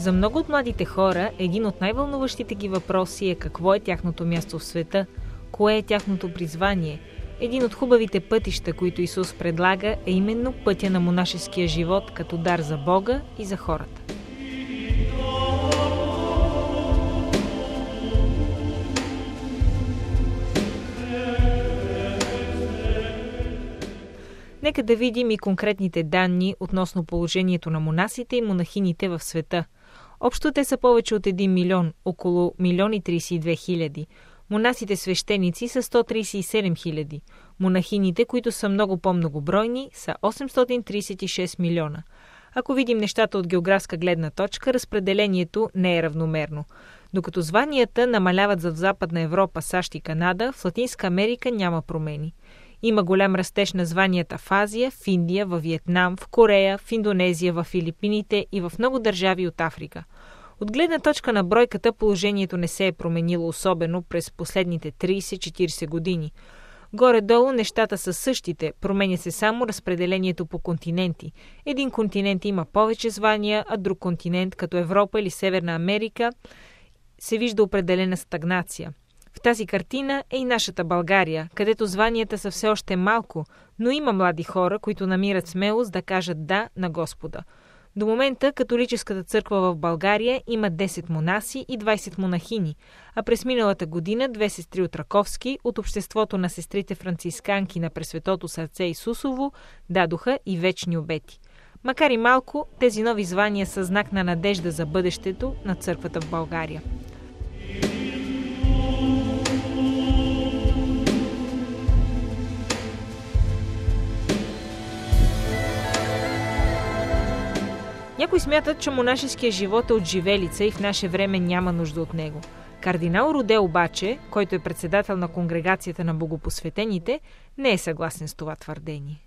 За много от младите хора един от най-вълнуващите ги въпроси е какво е тяхното място в света, кое е тяхното призвание. Един от хубавите пътища, които Исус предлага, е именно пътя на монашеския живот като дар за Бога и за хората. Нека да видим и конкретните данни относно положението на монасите и монахините в света. Общо те са повече от 1 милион, около 1 32 хиляди. Монасите свещеници са 137 хиляди. Монахините, които са много по-многобройни, са 836 милиона. Ако видим нещата от географска гледна точка, разпределението не е равномерно. Докато званията намаляват в Западна Европа, САЩ и Канада, в Латинска Америка няма промени. Има голям растеж на званията в Азия, в Индия, в Виетнам, в Корея, в Индонезия, в Филипините и в много държави от Африка. От гледна точка на бройката положението не се е променило особено през последните 30-40 години. Горе-долу нещата са същите, променя се само разпределението по континенти. Един континент има повече звания, а друг континент, като Европа или Северна Америка, се вижда определена стагнация. В тази картина е и нашата България, където званията са все още малко, но има млади хора, които намират смелост да кажат да на Господа. До момента католическата църква в България има 10 монаси и 20 монахини, а през миналата година 2 сестри от Раковски от обществото на сестрите францисканки на Пресветото сърце Исусово дадоха и вечни обети. Макар и малко, тези нови звания са знак на надежда за бъдещето на църквата в България. Някои смятат, че монашеския живот е отживелица и в наше време няма нужда от него. Кардинал Роде обаче, който е председател на Конгрегацията на богопосветените, не е съгласен с това твърдение.